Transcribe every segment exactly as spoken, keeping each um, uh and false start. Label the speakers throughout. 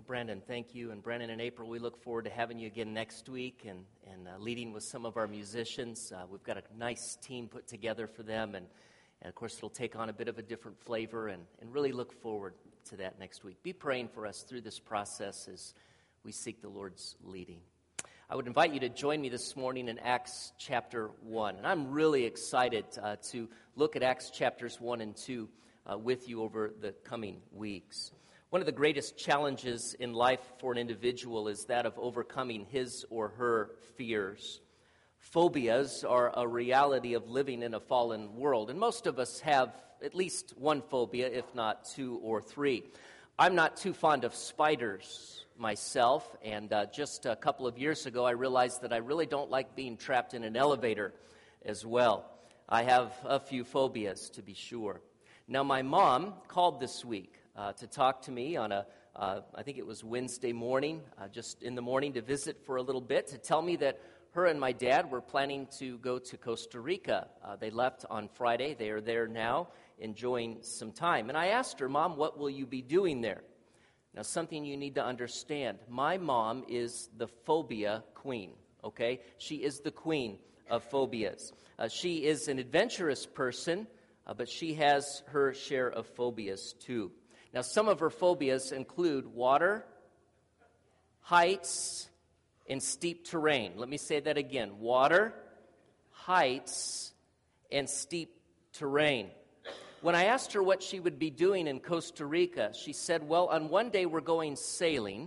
Speaker 1: Brandon, thank you. And Brandon and April, we look forward to having you again next week and, and uh, leading with some of our musicians. Uh, we've got a nice team put together for them, and, and of course it'll take on a bit of a different flavor, and, and really look forward to that next week. Be praying for us through this process as we seek the Lord's leading. I would invite you to join me this morning in Acts chapter one. And I'm really excited uh, to look at Acts chapters one and two uh, with you over the coming weeks. One of the greatest challenges in life for an individual is that of overcoming his or her fears. Phobias are a reality of living in a fallen world, and most of us have at least one phobia, if not two or three. I'm not too fond of spiders myself, and uh, just a couple of years ago I realized that I really don't like being trapped in an elevator as well. I have a few phobias, to be sure. Now, my mom called this week Uh, to talk to me on a, uh, I think it was Wednesday morning, uh, just in the morning to visit for a little bit, to tell me that her and my dad were planning to go to Costa Rica. Uh, they left on Friday. They are there now, enjoying some time. And I asked her, Mom, what will you be doing there? Now, something you need to understand. My mom is the phobia queen, okay? She is the queen of phobias. Uh, she is an adventurous person, uh, but she has her share of phobias too. Now, some of her phobias include water, heights, and steep terrain. Let me say that again. Water, heights, and steep terrain. When I asked her what she would be doing in Costa Rica, she said, well, on one day we're going sailing.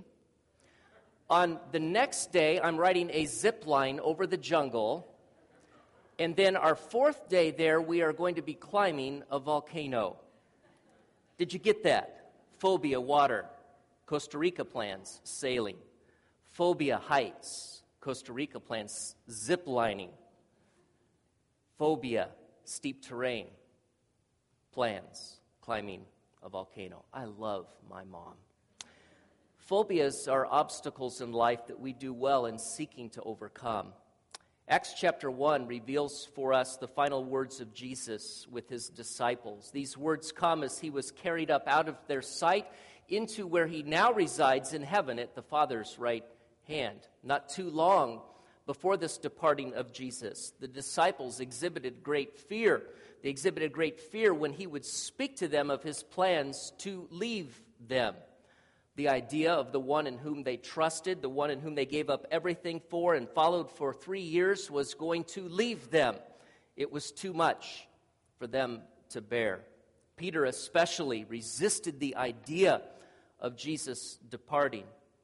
Speaker 1: On the next day, I'm riding a zip line over the jungle. And then our fourth day there, we are going to be climbing a volcano. Did you get that? Phobia, water. Costa Rica plans, sailing. Phobia, heights. Costa Rica plans, zip lining. Phobia, steep terrain. Plans, climbing a volcano. I love my mom. Phobias are obstacles in life that we do well in seeking to overcome. Acts chapter one reveals for us the final words of Jesus with his disciples. These words come as he was carried up out of their sight into where he now resides in heaven at the Father's right hand. Not too long before this departing of Jesus, the disciples exhibited great fear. They exhibited great fear when he would speak to them of his plans to leave them. The idea of the one in whom they trusted, the one in whom they gave up everything for and followed for three years was going to leave them. It was too much for them to bear. Peter especially resisted the idea of Jesus departing.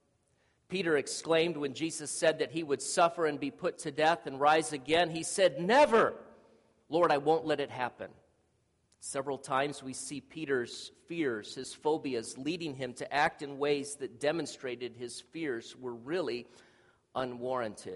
Speaker 1: Peter exclaimed when Jesus said that he would suffer and be put to death and rise again, he said, "Never, Lord, I won't let it happen." Several times we see Peter's fears, his phobias, leading him to act in ways that demonstrated his fears were really unwarranted.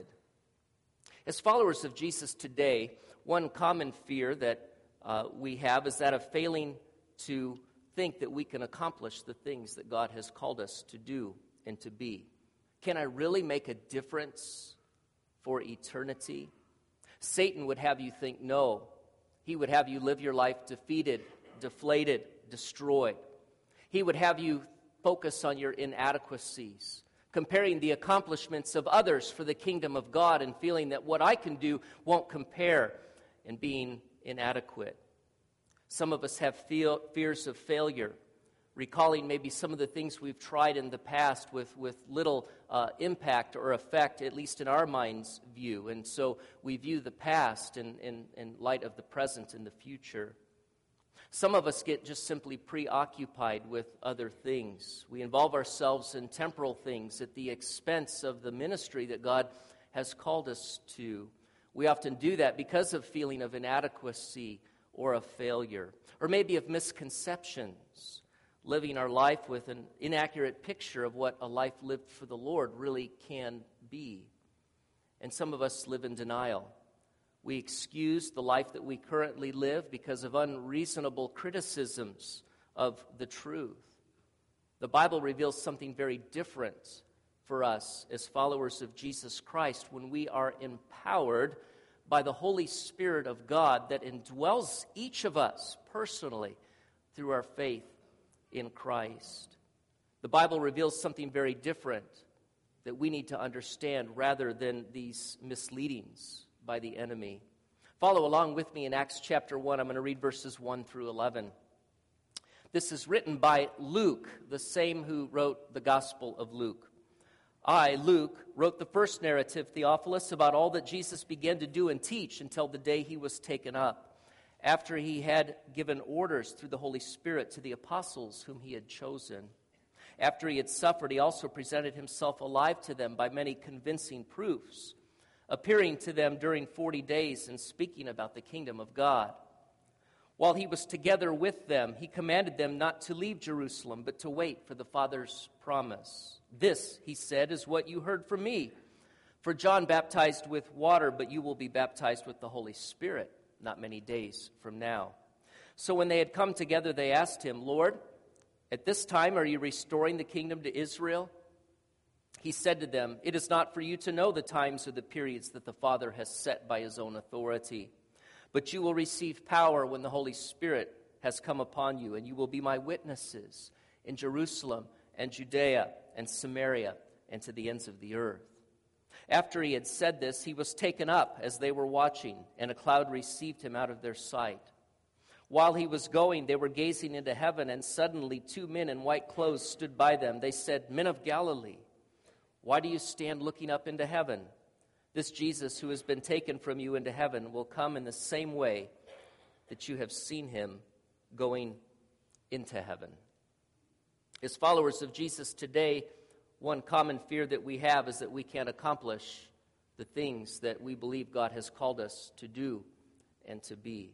Speaker 1: As followers of Jesus today, one common fear that uh, we have is that of failing to think that we can accomplish the things that God has called us to do and to be. Can I really make a difference for eternity? Satan would have you think no. He would have you live your life defeated, deflated, destroyed. He would have you focus on your inadequacies, comparing the accomplishments of others for the kingdom of God and feeling that what I can do won't compare, and being inadequate. Some of us have feel, fears of failure, recalling maybe some of the things we've tried in the past with, with little uh, impact or effect, at least in our mind's view. And so we view the past in, in, in light of the present and the future. Some of us get just simply preoccupied with other things. We involve ourselves in temporal things at the expense of the ministry that God has called us to. We often do that because of feeling of inadequacy or of failure, or maybe of misconceptions. Living our life with an inaccurate picture of what a life lived for the Lord really can be. And some of us live in denial. We excuse the life that we currently live because of unreasonable criticisms of the truth. The Bible reveals something very different for us as followers of Jesus Christ when we are empowered by the Holy Spirit of God that indwells each of us personally through our faith in Christ. The Bible reveals something very different that we need to understand rather than these misleadings by the enemy. Follow along with me in Acts chapter one. I'm going to read verses one through eleven. This is written by Luke, the same who wrote the Gospel of Luke. I, Luke, wrote the first narrative, Theophilus, about all that Jesus began to do and teach until the day he was taken up, after he had given orders through the Holy Spirit to the apostles whom he had chosen. After he had suffered, he also presented himself alive to them by many convincing proofs, appearing to them during forty days and speaking about the kingdom of God. While he was together with them, he commanded them not to leave Jerusalem, but to wait for the Father's promise. This, he said, is what you heard from me. For John baptized with water, but you will be baptized with the Holy Spirit not many days from now. So when they had come together, they asked him, Lord, at this time are you restoring the kingdom to Israel? He said to them, it is not for you to know the times or the periods that the Father has set by his own authority. But you will receive power when the Holy Spirit has come upon you, and you will be my witnesses in Jerusalem and Judea and Samaria and to the ends of the earth. After he had said this, he was taken up as they were watching, and a cloud received him out of their sight. While he was going, they were gazing into heaven, and suddenly two men in white clothes stood by them. They said, Men of Galilee, why do you stand looking up into heaven? This Jesus who has been taken from you into heaven will come in the same way that you have seen him going into heaven. As followers of Jesus today, one common fear that we have is that we can't accomplish the things that we believe God has called us to do and to be.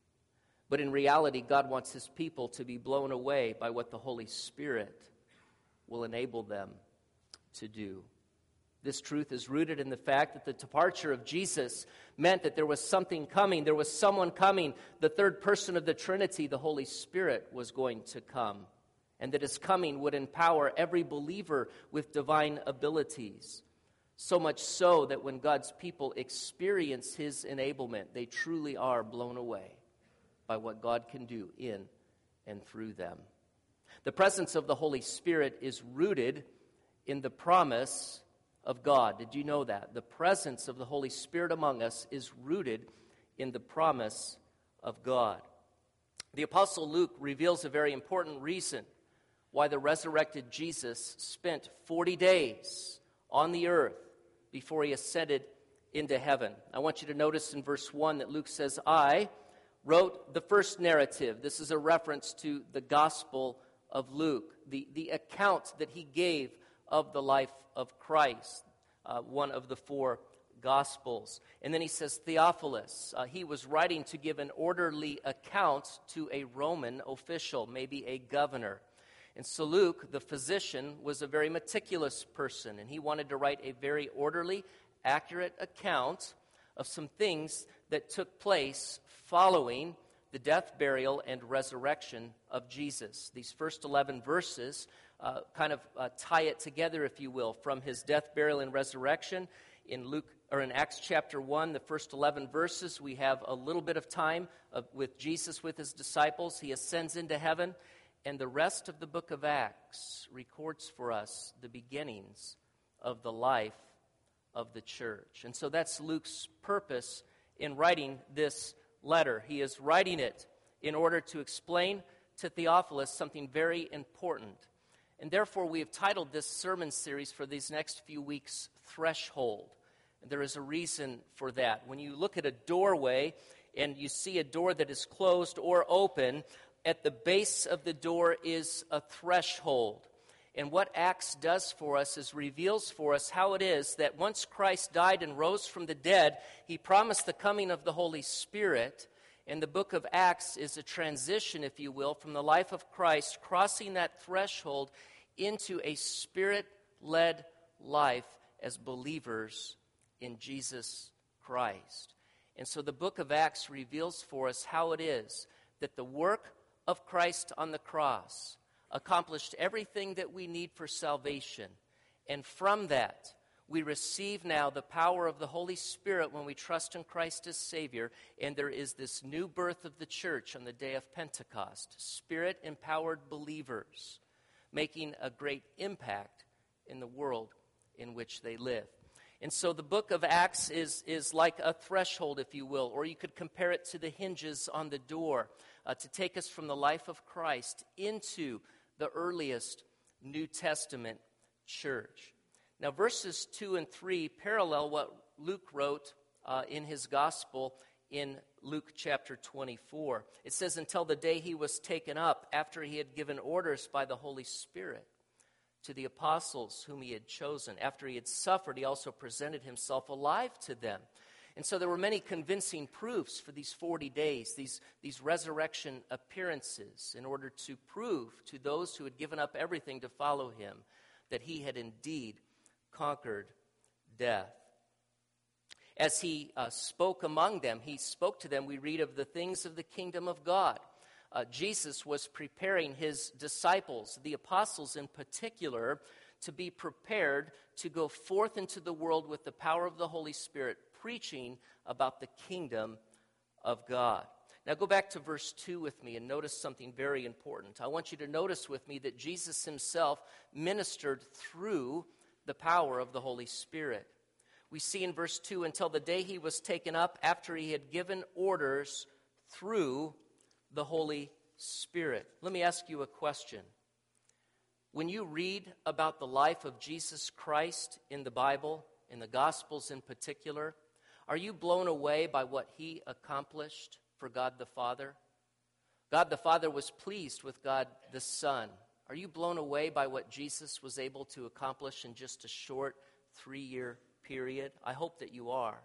Speaker 1: But in reality, God wants his people to be blown away by what the Holy Spirit will enable them to do. This truth is rooted in the fact that the departure of Jesus meant that there was something coming. There was someone coming. The third person of the Trinity, the Holy Spirit, was going to come. And that his coming would empower every believer with divine abilities. So much so that when God's people experience his enablement, they truly are blown away by what God can do in and through them. The presence of the Holy Spirit is rooted in the promise of God. Did you know that? The presence of the Holy Spirit among us is rooted in the promise of God. The Apostle Luke reveals a very important reason why the resurrected Jesus spent forty days on the earth before he ascended into heaven. I want you to notice in verse one that Luke says, I wrote the first narrative. This is a reference to the Gospel of Luke, the, the account that he gave of the life of Christ, uh, one of the four Gospels. And then he says, Theophilus. Uh, he was writing to give an orderly account to a Roman official, maybe a governor. And so Luke, the physician, was a very meticulous person, and he wanted to write a very orderly, accurate account of some things that took place following the death, burial, and resurrection of Jesus. These first eleven verses uh, kind of uh, tie it together, if you will, from his death, burial, and resurrection. In Luke or in Acts chapter one, the first eleven verses, we have a little bit of time of, with Jesus with his disciples. He ascends into heaven. And the rest of the book of Acts records for us the beginnings of the life of the church. And so that's Luke's purpose in writing this letter. He is writing it in order to explain to Theophilus something very important. And therefore, we have titled this sermon series for these next few weeks, Threshold. And there is a reason for that. When you look at a doorway and you see a door that is closed or open, at the base of the door is a threshold. And what Acts does for us is reveals for us how it is that once Christ died and rose from the dead, he promised the coming of the Holy Spirit. And the book of Acts is a transition, if you will, from the life of Christ, crossing that threshold into a Spirit-led life as believers in Jesus Christ. And so the book of Acts reveals for us how it is that the work of Christ on the cross accomplished everything that we need for salvation. And from that, we receive now the power of the Holy Spirit when we trust in Christ as Savior. And there is this new birth of the church on the day of Pentecost. Spirit-empowered believers making a great impact in the world in which they live. And so the book of Acts is, is like a threshold, if you will, or you could compare it to the hinges on the door uh, to take us from the life of Christ into the earliest New Testament church. Now, verses two and three parallel what Luke wrote uh, in his gospel in Luke chapter twenty-four. It says, until the day he was taken up, after he had given orders by the Holy Spirit to the apostles whom he had chosen. After he had suffered, he also presented himself alive to them. And so there were many convincing proofs for these forty days, these, these resurrection appearances, in order to prove to those who had given up everything to follow him that he had indeed conquered death. As he uh, spoke among them, he spoke to them, we read of the things of the kingdom of God. Uh, Jesus was preparing his disciples, the apostles in particular, to be prepared to go forth into the world with the power of the Holy Spirit, preaching about the kingdom of God. Now go back to verse two with me and notice something very important. I want you to notice with me that Jesus himself ministered through the power of the Holy Spirit. We see in verse two, until the day he was taken up, after he had given orders through the Holy Spirit. Let me ask you a question. When you read about the life of Jesus Christ in the Bible, in the Gospels in particular, are you blown away by what he accomplished for God the Father? God the Father was pleased with God the Son. Are you blown away by what Jesus was able to accomplish in just a short three-year period? I hope that you are.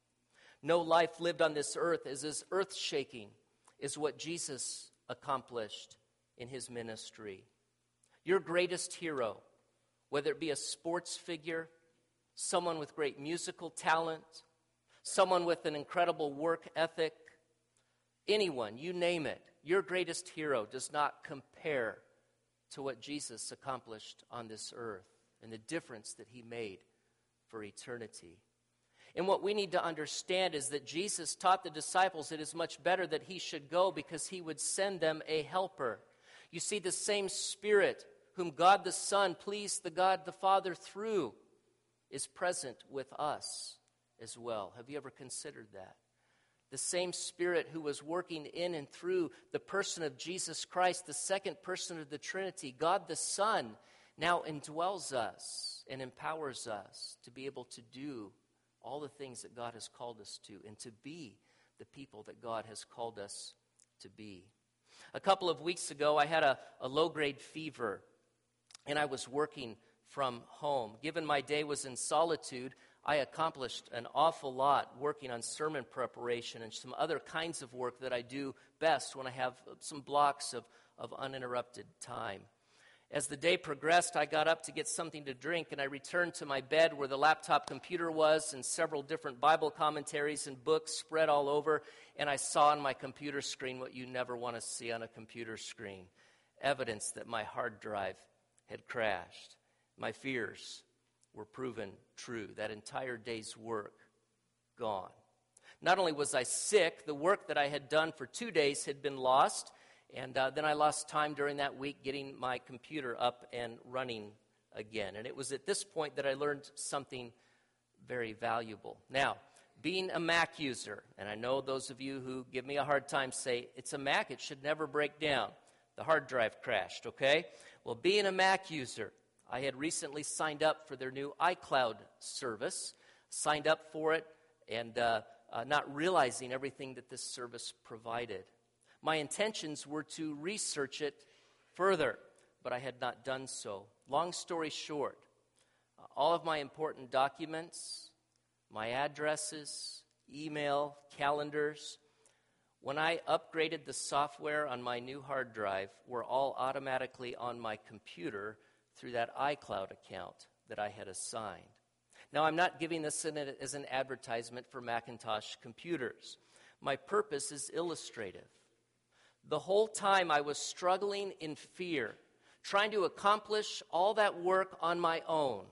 Speaker 1: No life lived on this earth is as earth-shaking is what Jesus accomplished in his ministry. Your greatest hero, whether it be a sports figure, someone with great musical talent, someone with an incredible work ethic, anyone, you name it, your greatest hero does not compare to what Jesus accomplished on this earth and the difference that he made for eternity. And what we need to understand is that Jesus taught the disciples it is much better that he should go because he would send them a helper. You see, the same Spirit whom God the Son pleased the God the Father through is present with us as well. Have you ever considered that? The same Spirit who was working in and through the person of Jesus Christ, the second person of the Trinity, God the Son, now indwells us and empowers us to be able to do all the things that God has called us to and to be the people that God has called us to be. A couple of weeks ago, I had a, a low-grade fever, and I was working from home. Given my day was in solitude, I accomplished an awful lot working on sermon preparation and some other kinds of work that I do best when I have some blocks of, of uninterrupted time. As the day progressed, I got up to get something to drink, and I returned to my bed where the laptop computer was and several different Bible commentaries and books spread all over, and I saw on my computer screen what you never want to see on a computer screen, evidence that my hard drive had crashed. My fears were proven true. That entire day's work, gone. Not only was I sick, the work that I had done for two days had been lost, and uh, then I lost time during that week getting my computer up and running again. And it was at this point that I learned something very valuable. Now, being a Mac user, and I know those of you who give me a hard time say, it's a Mac, it should never break down. The hard drive crashed, okay? Well, being a Mac user, I had recently signed up for their new iCloud service, signed up for it, and uh, uh, not realizing everything that this service provided. My intentions were to research it further, but I had not done so. Long story short, uh, all of my important documents, my addresses, email, calendars, when I upgraded the software on my new hard drive, were all automatically on my computer through that iCloud account that I had assigned. Now, I'm not giving this in a, as an advertisement for Macintosh computers. My purpose is illustrative. The whole time I was struggling in fear, trying to accomplish all that work on my own.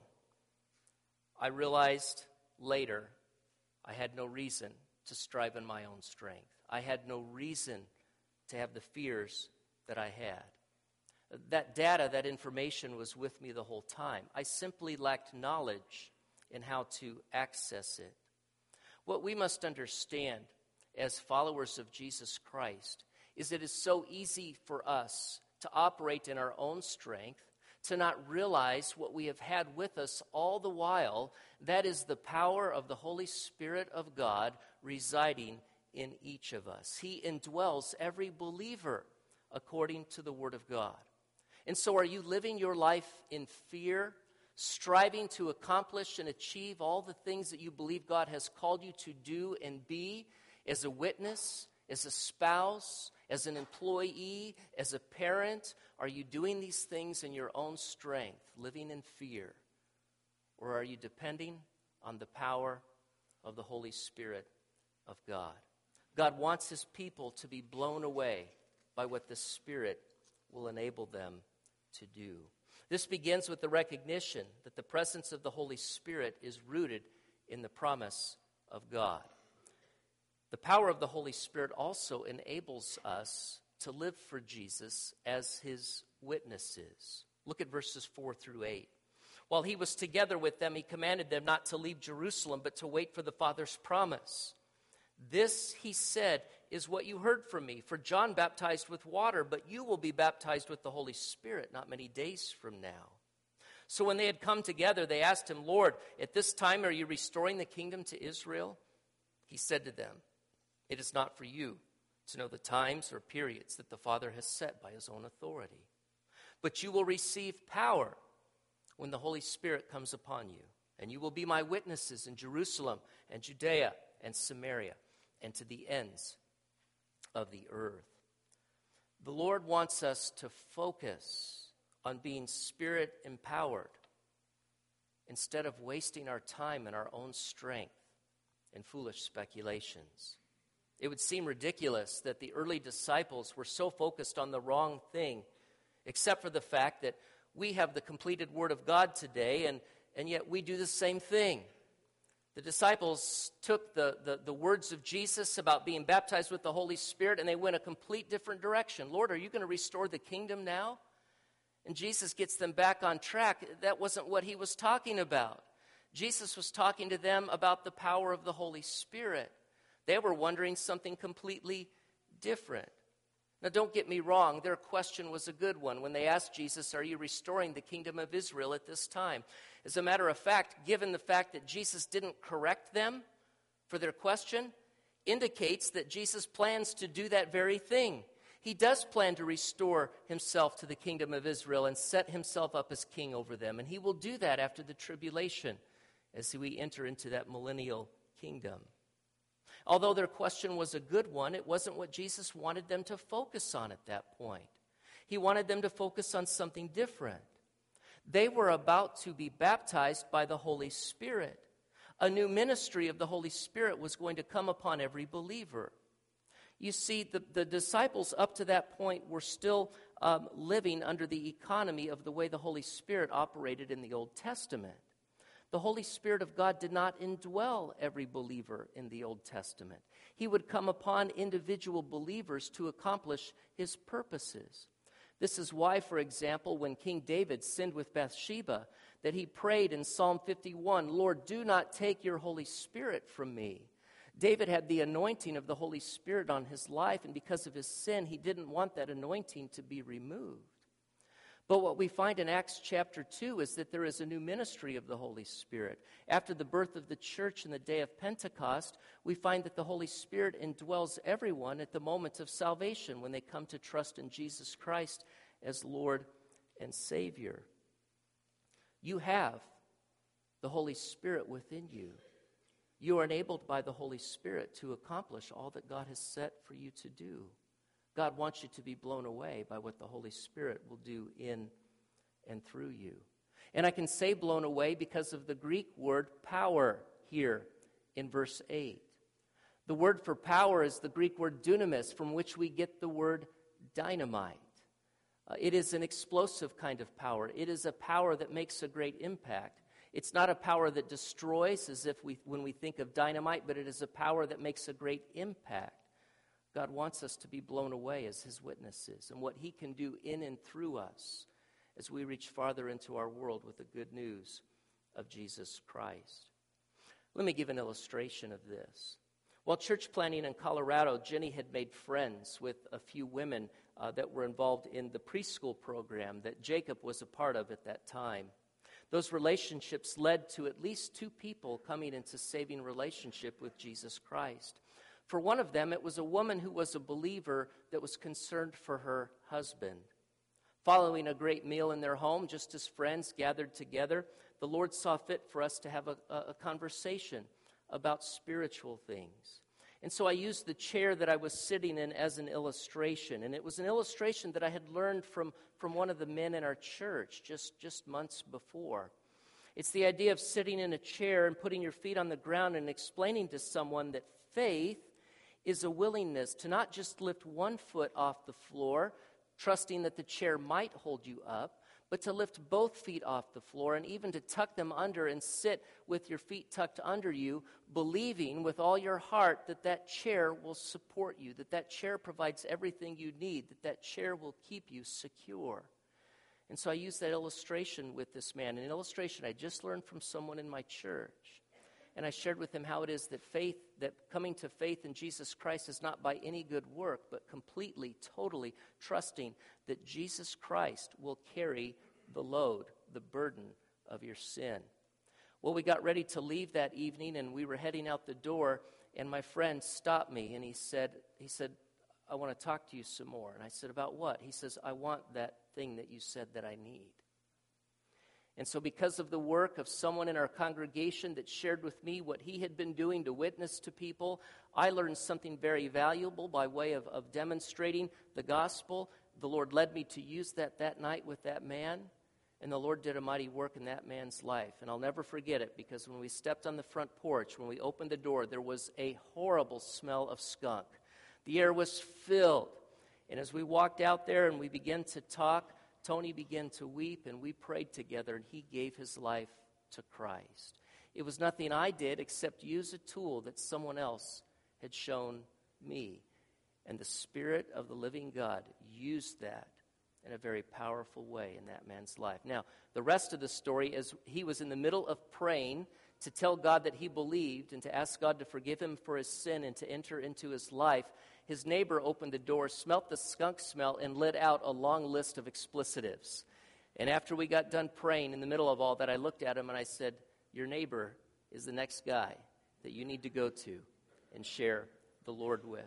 Speaker 1: I realized later I had no reason to strive in my own strength. I had no reason to have the fears that I had. That data, that information was with me the whole time. I simply lacked knowledge in how to access it. What we must understand as followers of Jesus Christ is it is so easy for us to operate in our own strength, to not realize what we have had with us all the while. That is the power of the Holy Spirit of God residing in each of us. He indwells every believer according to the Word of God. And so are you living your life in fear, striving to accomplish and achieve all the things that you believe God has called you to do and be as a witness, as a spouse, as an employee, as a parent? Are you doing these things in your own strength, living in fear? Or are you depending on the power of the Holy Spirit of God? God wants his people to be blown away by what the Spirit will enable them to do. This begins with the recognition that the presence of the Holy Spirit is rooted in the promise of God. The power of the Holy Spirit also enables us to live for Jesus as his witnesses. Look at verses four through eight. While he was together with them, he commanded them not to leave Jerusalem, but to wait for the Father's promise. This, he said, is what you heard from me. For John baptized with water, but you will be baptized with the Holy Spirit not many days from now. So when they had come together, they asked him, Lord, at this time are you restoring the kingdom to Israel? He said to them, it is not for you to know the times or periods that the Father has set by his own authority. But you will receive power when the Holy Spirit comes upon you, and you will be my witnesses in Jerusalem and Judea and Samaria and to the ends of the earth. The Lord wants us to focus on being Spirit empowered instead of wasting our time in our own strength and foolish speculations. It would seem ridiculous that the early disciples were so focused on the wrong thing, except for the fact that we have the completed Word of God today, and, and yet we do the same thing. The disciples took the, the, the words of Jesus about being baptized with the Holy Spirit, and they went a complete different direction. Lord, are you going to restore the kingdom now? And Jesus gets them back on track. That wasn't what he was talking about. Jesus was talking to them about the power of the Holy Spirit. They were wondering something completely different. Now, don't get me wrong. Their question was a good one when they asked Jesus, are you restoring the kingdom of Israel at this time? As a matter of fact, given the fact that Jesus didn't correct them for their question, indicates that Jesus plans to do that very thing. He does plan to restore himself to the kingdom of Israel and set himself up as king over them. And he will do that after the tribulation as we enter into that millennial kingdom. Although their question was a good one, it wasn't what Jesus wanted them to focus on at that point. He wanted them to focus on something different. They were about to be baptized by the Holy Spirit. A new ministry of the Holy Spirit was going to come upon every believer. You see, the, the disciples up to that point were still um, living under the economy of the way the Holy Spirit operated in the Old Testament. The Holy Spirit of God did not indwell every believer in the Old Testament. He would come upon individual believers to accomplish his purposes. This is why, for example, when King David sinned with Bathsheba, that he prayed in Psalm fifty-one, Lord, do not take your Holy Spirit from me. David had the anointing of the Holy Spirit on his life, and because of his sin, he didn't want that anointing to be removed. But what we find in Acts chapter two is that there is a new ministry of the Holy Spirit. After the birth of the church in the day of Pentecost, we find that the Holy Spirit indwells everyone at the moment of salvation when they come to trust in Jesus Christ as Lord and Savior. You have the Holy Spirit within you. You are enabled by the Holy Spirit to accomplish all that God has set for you to do. God wants you to be blown away by what the Holy Spirit will do in and through you. And I can say blown away because of the Greek word power here in verse eight. The word for power is the Greek word dunamis, from which we get the word dynamite. Uh, it is an explosive kind of power. It is a power that makes a great impact. It's not a power that destroys, as if we when we think of dynamite, but it is a power that makes a great impact. God wants us to be blown away as his witnesses and what he can do in and through us as we reach farther into our world with the good news of Jesus Christ. Let me give an illustration of this. While church planting in Colorado, Jenny had made friends with a few women uh, that were involved in the preschool program that Jacob was a part of at that time. Those relationships led to at least two people coming into saving relationship with Jesus Christ. For one of them, it was a woman who was a believer that was concerned for her husband. Following a great meal in their home, just as friends gathered together, the Lord saw fit for us to have a, a conversation about spiritual things. And so I used the chair that I was sitting in as an illustration. And it was an illustration that I had learned from, from one of the men in our church just, just months before. It's the idea of sitting in a chair and putting your feet on the ground and explaining to someone that faith is a willingness to not just lift one foot off the floor, trusting that the chair might hold you up, but to lift both feet off the floor and even to tuck them under and sit with your feet tucked under you, believing with all your heart that that chair will support you, that that chair provides everything you need, that that chair will keep you secure. And so I used that illustration with this man, an illustration I just learned from someone in my church. And I shared with him how it is that faith, that coming to faith in Jesus Christ is not by any good work, but completely, totally trusting that Jesus Christ will carry the load, the burden of your sin. Well, we got ready to leave that evening, and we were heading out the door, and my friend stopped me, and he said, he said, I want to talk to you some more. And I said, about what? He says, I want that thing that you said that I need. And so because of the work of someone in our congregation that shared with me what he had been doing to witness to people, I learned something very valuable by way of, of demonstrating the gospel. The Lord led me to use that that night with that man, and the Lord did a mighty work in that man's life. And I'll never forget it, because when we stepped on the front porch, when we opened the door, there was a horrible smell of skunk. The air was filled. And as we walked out there and we began to talk, Tony began to weep, and we prayed together, and he gave his life to Christ. It was nothing I did except use a tool that someone else had shown me. And the Spirit of the living God used that in a very powerful way in that man's life. Now, the rest of the story is he was in the middle of praying to tell God that he believed and to ask God to forgive him for his sin and to enter into his life. His neighbor opened the door, smelt the skunk smell, and let out a long list of explicitives. And after we got done praying, in the middle of all that, I looked at him and I said, your neighbor is the next guy that you need to go to and share the Lord with.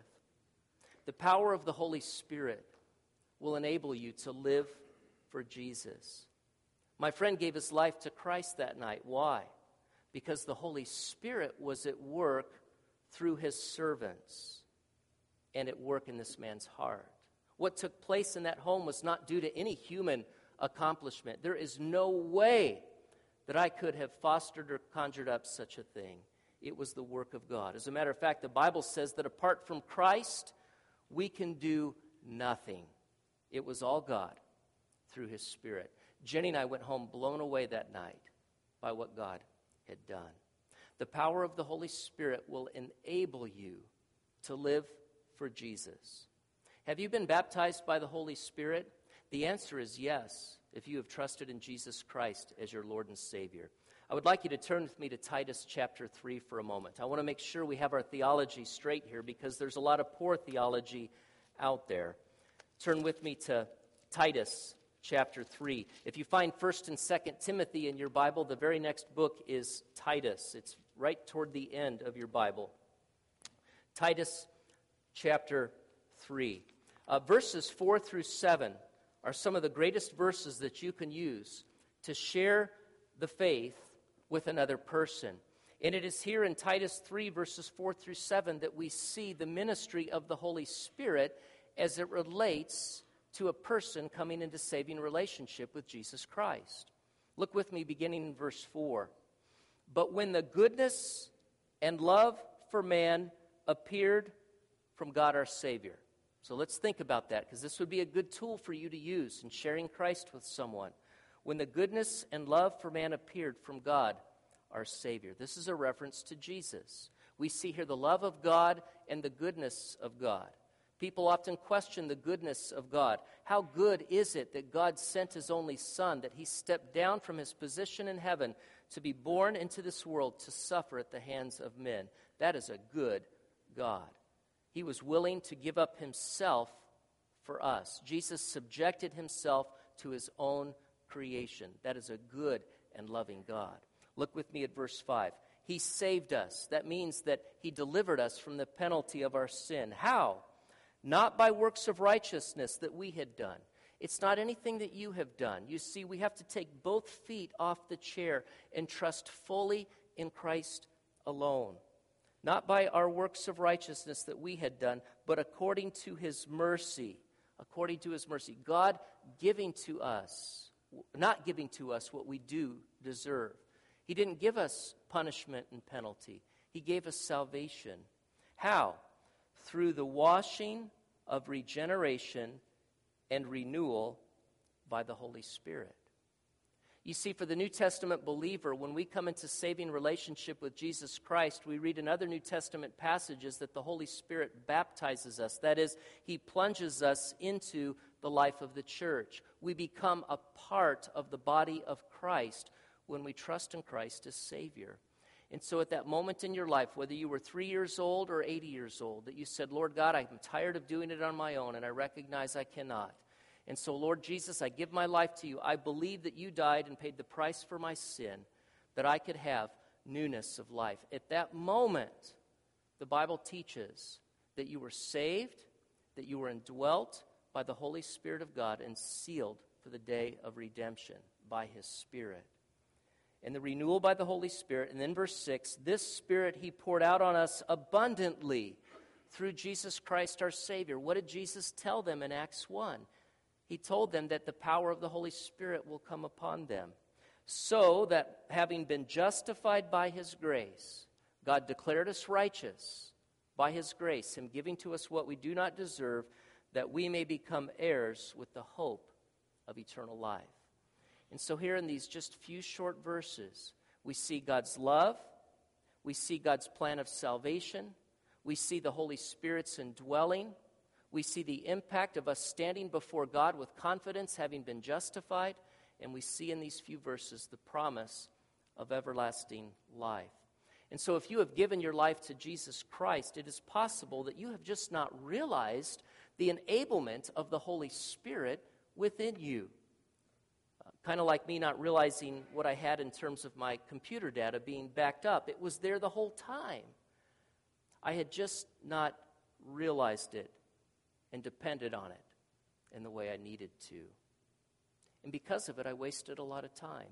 Speaker 1: The power of the Holy Spirit will enable you to live for Jesus. My friend gave his life to Christ that night. Why? Because the Holy Spirit was at work through his servants and at work in this man's heart. What took place in that home was not due to any human accomplishment. There is no way that I could have fostered or conjured up such a thing. It was the work of God. As a matter of fact, the Bible says that apart from Christ, we can do nothing. It was all God through his Spirit. Jenny and I went home blown away that night by what God had done. The power of the Holy Spirit will enable you to live for Jesus. Have you been baptized by the Holy Spirit? The answer is yes, if you have trusted in Jesus Christ as your Lord and Savior. I would like you to turn with me to Titus chapter three for a moment. I want to make sure we have our theology straight here, because there's a lot of poor theology out there. Turn with me to Titus chapter three. If you find first and second Timothy in your Bible, the very next book is Titus. It's right toward the end of your Bible. Titus chapter three. Uh, verses four through seven are some of the greatest verses that you can use to share the faith with another person. And it is here in Titus three, verses four through seven, that we see the ministry of the Holy Spirit as it relates to a person coming into saving relationship with Jesus Christ. Look with me beginning in verse four. But when the goodness and love for man appeared from God our Savior. So let's think about that, because this would be a good tool for you to use in sharing Christ with someone. When the goodness and love for man appeared from God our Savior. This is a reference to Jesus. We see here the love of God and the goodness of God. People often question the goodness of God. How good is it that God sent his only Son, that he stepped down from his position in heaven to be born into this world to suffer at the hands of men? That is a good God. He was willing to give up himself for us. Jesus subjected himself to his own creation. That is a good and loving God. Look with me at verse five. He saved us. That means that he delivered us from the penalty of our sin. How? Not by works of righteousness that we had done. It's not anything that you have done. You see, we have to take both feet off the chair and trust fully in Christ alone. Not by our works of righteousness that we had done, but according to his mercy. According to his mercy. God giving to us, not giving to us what we do deserve. He didn't give us punishment and penalty. He gave us salvation. How? Through the washing of regeneration and renewal by the Holy Spirit. You see, for the New Testament believer, when we come into saving relationship with Jesus Christ, we read in other New Testament passages that the Holy Spirit baptizes us. That is, he plunges us into the life of the church. We become a part of the body of Christ when we trust in Christ as Savior. And so at that moment in your life, whether you were three years old or eighty years old, that you said, Lord God, I'm tired of doing it on my own, and I recognize I cannot. And so, Lord Jesus, I give my life to you. I believe that you died and paid the price for my sin, that I could have newness of life. At that moment, the Bible teaches that you were saved, that you were indwelt by the Holy Spirit of God and sealed for the day of redemption by his Spirit. And the renewal by the Holy Spirit. And then verse six, this Spirit he poured out on us abundantly through Jesus Christ our Savior. What did Jesus tell them in Acts one? He told them that the power of the Holy Spirit will come upon them, so that having been justified by his grace, God declared us righteous by his grace, him giving to us what we do not deserve, that we may become heirs with the hope of eternal life. And so here in these just few short verses, we see God's love, we see God's plan of salvation, we see the Holy Spirit's indwelling, we see the impact of us standing before God with confidence, having been justified, and we see in these few verses the promise of everlasting life. And so if you have given your life to Jesus Christ, it is possible that you have just not realized the enablement of the Holy Spirit within you. Uh, kind of like me not realizing what I had in terms of my computer data being backed up. It was there the whole time. I had just not realized it and depended on it in the way I needed to. And because of it, I wasted a lot of time.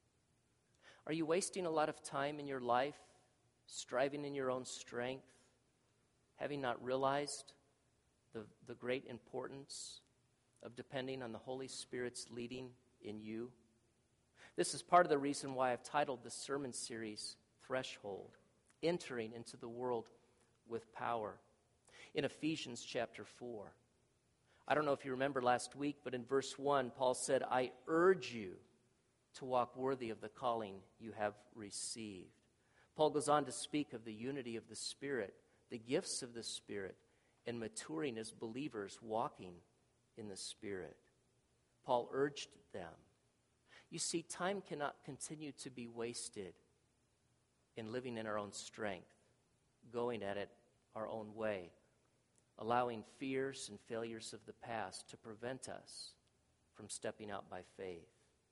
Speaker 1: Are you wasting a lot of time in your life, striving in your own strength, having not realized the, the great importance of depending on the Holy Spirit's leading in you? This is part of the reason why I've titled this sermon series, Threshold, Entering into the World with Power. In Ephesians chapter four. I don't know if you remember last week, but in verse one, Paul said, I urge you to walk worthy of the calling you have received. Paul goes on to speak of the unity of the Spirit, the gifts of the Spirit, and maturing as believers walking in the Spirit. Paul urged them. You see, time cannot continue to be wasted in living in our own strength, going at it our own way, allowing fears and failures of the past to prevent us from stepping out by faith.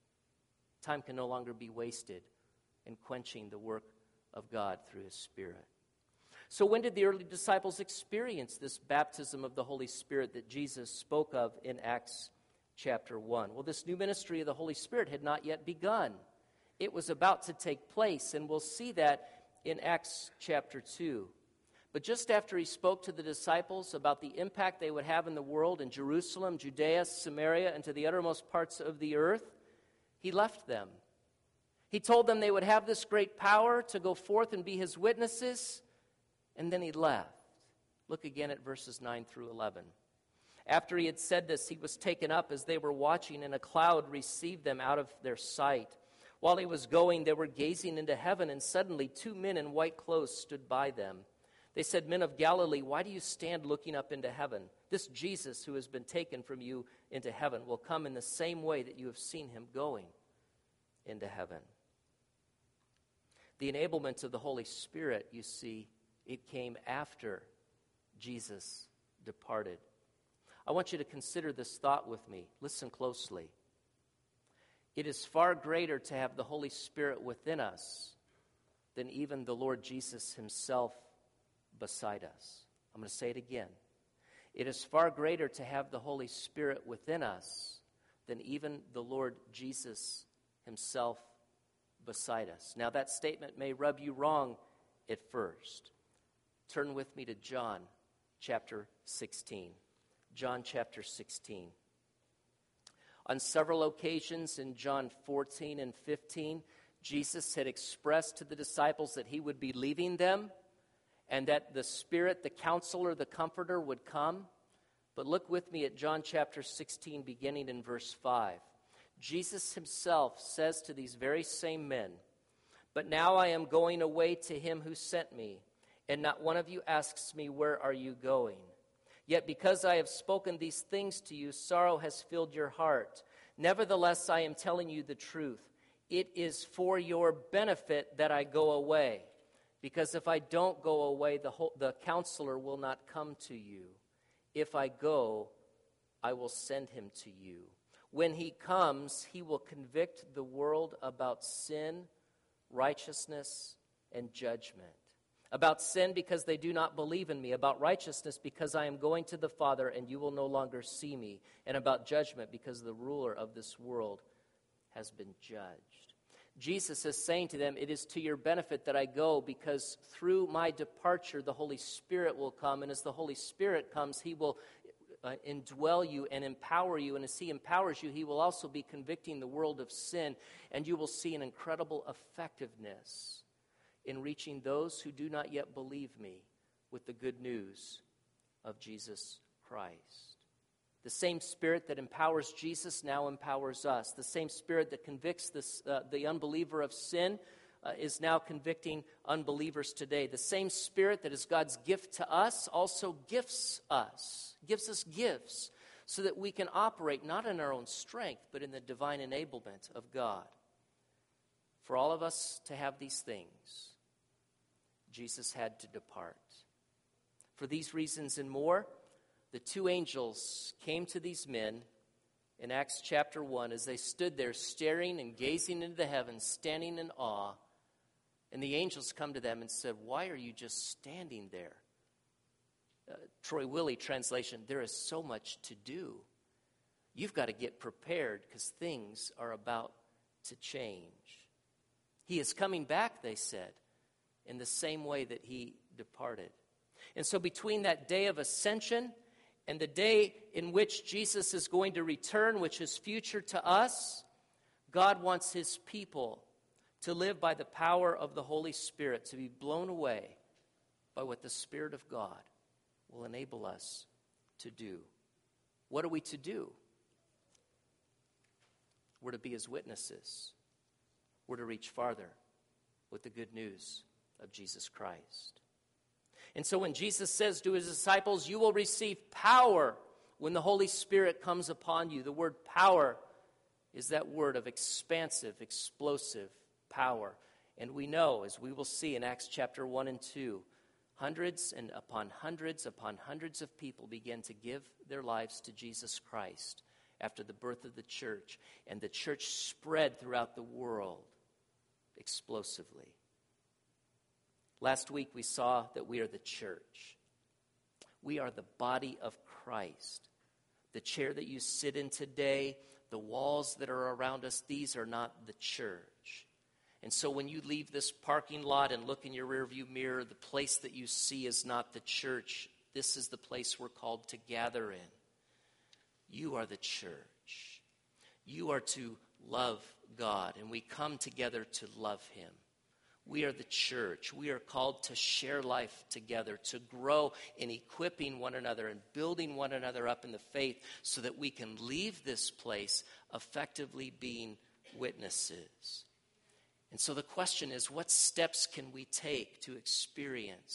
Speaker 1: Time can no longer be wasted in quenching the work of God through his Spirit. So when did the early disciples experience this baptism of the Holy Spirit that Jesus spoke of in Acts chapter one? Well, this new ministry of the Holy Spirit had not yet begun. It was about to take place, and we'll see that in Acts chapter two. But just after he spoke to the disciples about the impact they would have in the world in Jerusalem, Judea, Samaria, and to the uttermost parts of the earth, he left them. He told them they would have this great power to go forth and be his witnesses, and then he left. Look again at verses nine through eleven. After he had said this, he was taken up as they were watching, and a cloud received them out of their sight. While he was going, they were gazing into heaven, and suddenly two men in white clothes stood by them. They said, "Men of Galilee, why do you stand looking up into heaven? This Jesus who has been taken from you into heaven will come in the same way that you have seen him going into heaven." The enablement of the Holy Spirit, you see, it came after Jesus departed. I want you to consider this thought with me. Listen closely. It is far greater to have the Holy Spirit within us than even the Lord Jesus himself beside us. I'm going to say it again. It is far greater to have the Holy Spirit within us than even the Lord Jesus himself beside us. Now, that statement may rub you wrong at first. Turn with me to John chapter sixteen. John chapter sixteen. On several occasions in John fourteen and fifteen, Jesus had expressed to the disciples that he would be leaving them and that the Spirit, the Counselor, the Comforter would come. But look with me at John chapter sixteen, beginning in verse five. Jesus himself says to these very same men, "But now I am going away to him who sent me, and not one of you asks me, 'Where are you going?' Yet because I have spoken these things to you, sorrow has filled your heart. Nevertheless, I am telling you the truth. It is for your benefit that I go away. Because if I don't go away, the, whole, the Counselor will not come to you. If I go, I will send him to you. When he comes, he will convict the world about sin, righteousness, and judgment. About sin, because they do not believe in me. About righteousness, because I am going to the Father, and you will no longer see me. And about judgment, because the ruler of this world has been judged." Jesus is saying to them, it is to your benefit that I go, because through my departure, the Holy Spirit will come. And as the Holy Spirit comes, he will uh, indwell you and empower you. And as he empowers you, he will also be convicting the world of sin. And you will see an incredible effectiveness in reaching those who do not yet believe me with the good news of Jesus Christ. The same Spirit that empowers Jesus now empowers us. The same Spirit that convicts this, uh, the unbeliever of sin uh, is now convicting unbelievers today. The same Spirit that is God's gift to us also gifts us, gives us gifts so that we can operate not in our own strength, but in the divine enablement of God. For all of us to have these things, Jesus had to depart. For these reasons and more, the two angels came to these men in Acts chapter one as they stood there staring and gazing into the heavens, standing in awe. And the angels come to them and said, "Why are you just standing there?" Uh, Troy Willie translation, "There is so much to do. You've got to get prepared because things are about to change." He is coming back, they said, in the same way that he departed. And so between that day of ascension and the day in which Jesus is going to return, which is future to us, God wants his people to live by the power of the Holy Spirit, to be blown away by what the Spirit of God will enable us to do. What are we to do? We're to be his witnesses. We're to reach farther with the good news of Jesus Christ. And so when Jesus says to his disciples, "You will receive power when the Holy Spirit comes upon you," the word power is that word of expansive, explosive power. And we know, as we will see in Acts chapter one and two, hundreds and upon hundreds upon hundreds of people began to give their lives to Jesus Christ after the birth of the church. And the church spread throughout the world explosively. Last week we saw that we are the church. We are the body of Christ. The chair that you sit in today, the walls that are around us, these are not the church. And so when you leave this parking lot and look in your rearview mirror, the place that you see is not the church. This is the place we're called to gather in. You are the church. You are to love God, and we come together to love him. We are the church. We are called to share life together, to grow in equipping one another and building one another up in the faith so that we can leave this place effectively being witnesses. And so the question is, what steps can we take to experience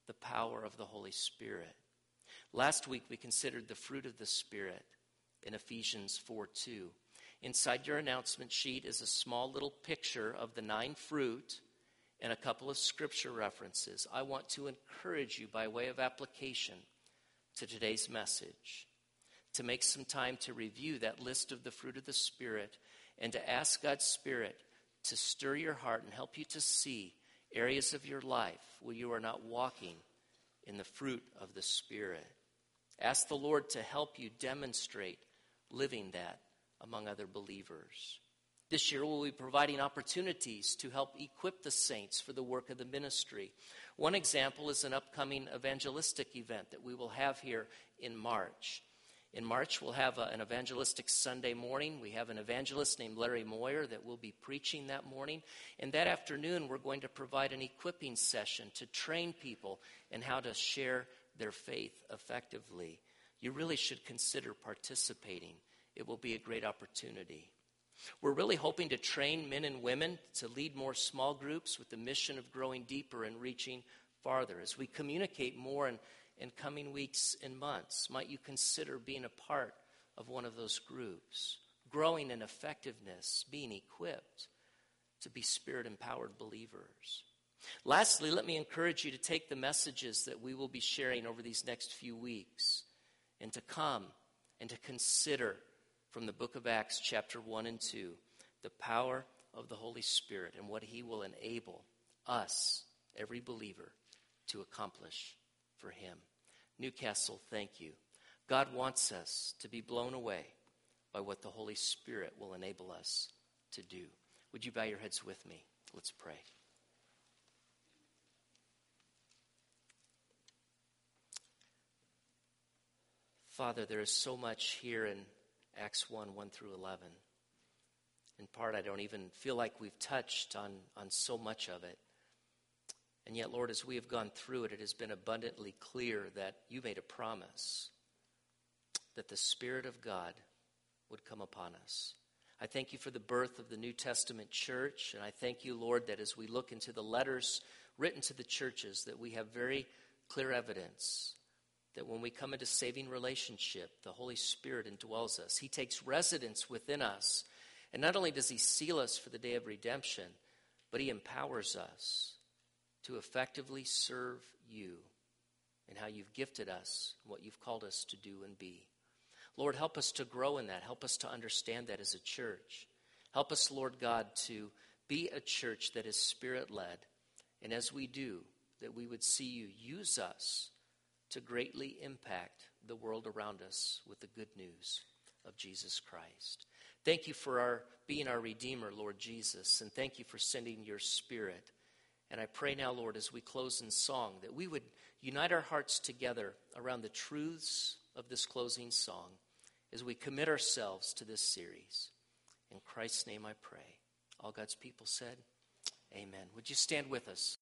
Speaker 1: the power of the Holy Spirit. Last week we considered the fruit of the Spirit in Ephesians four two. Inside your announcement sheet is a small little picture of the nine fruit and a couple of scripture references. I want to encourage you by way of application to today's message to make some time to review that list of the fruit of the Spirit and to ask God's Spirit to stir your heart and help you to see areas of your life where you are not walking in the fruit of the Spirit. Ask the Lord to help you demonstrate living that among other believers. This year we'll be providing opportunities to help equip the saints for the work of the ministry. One example is an upcoming evangelistic event that we will have here in March. In March, we'll have a, an evangelistic Sunday morning. We have an evangelist named Larry Moyer that will be preaching that morning. And that afternoon, we're going to provide an equipping session to train people in how to share their faith effectively. You really should consider participating. It will be a great opportunity. We're really hoping to train men and women to lead more small groups with the mission of growing deeper and reaching farther. As we communicate more in, in coming weeks and months, might you consider being a part of one of those groups, growing in effectiveness, being equipped to be Spirit-empowered believers. Lastly, let me encourage you to take the messages that we will be sharing over these next few weeks and to come and to consider from the book of Acts chapter one and two, the power of the Holy Spirit and what he will enable us, every believer, to accomplish for him. Newcastle, thank you. God wants us to be blown away by what the Holy Spirit will enable us to do. Would you bow your heads with me? Let's pray. Father, there is so much here in Acts one, one through eleven. In part, I don't even feel like we've touched on, on so much of it. And yet, Lord, as we have gone through it, it has been abundantly clear that you made a promise that the Spirit of God would come upon us. I thank you for the birth of the New Testament church, and I thank you, Lord, that as we look into the letters written to the churches, that we have very clear evidence that when we come into saving relationship, the Holy Spirit indwells us. He takes residence within us. And not only does he seal us for the day of redemption, but he empowers us to effectively serve you and how you've gifted us, what you've called us to do and be. Lord, help us to grow in that. Help us to understand that as a church. Help us, Lord God, to be a church that is Spirit-led. And as we do, that we would see you use us to greatly impact the world around us with the good news of Jesus Christ. Thank you for our being our Redeemer, Lord Jesus, and thank you for sending your Spirit. And I pray now, Lord, as we close in song, that we would unite our hearts together around the truths of this closing song as we commit ourselves to this series. In Christ's name I pray. All God's people said, amen. Would you stand with us?